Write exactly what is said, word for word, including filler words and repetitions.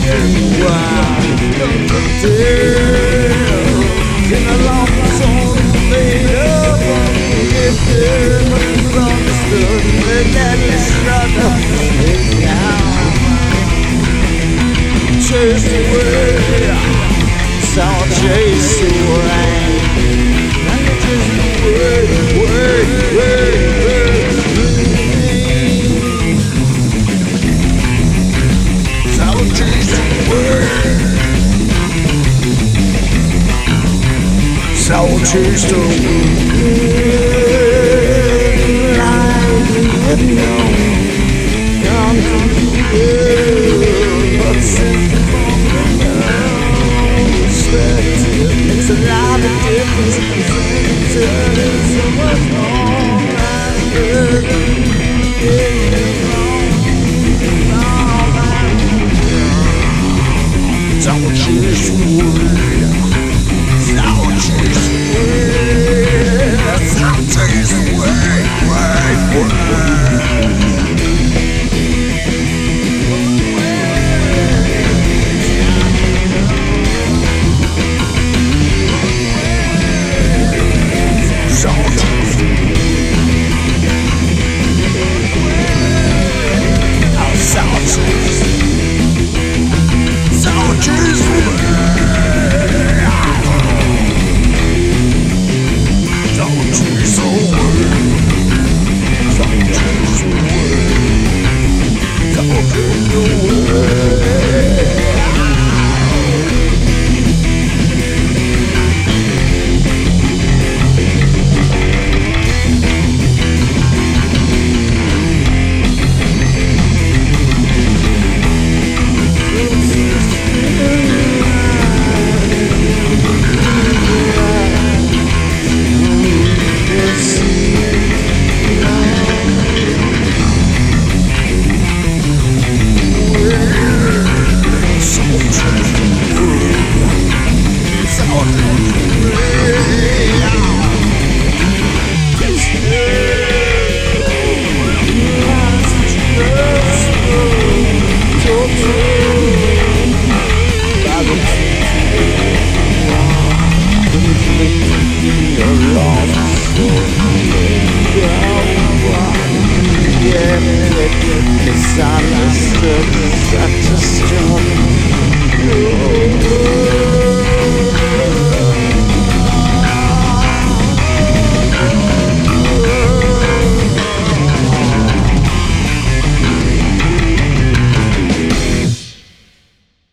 In a long song made up unforgifted, but it's understood that it's struggle down. Chase away, so chase away, chase away, way, way, way. So chase away. So choose to life with no come to you, but simply from the perspective makes a lot of difference. Turning so much more like good. So choose to misunderstood, such a strange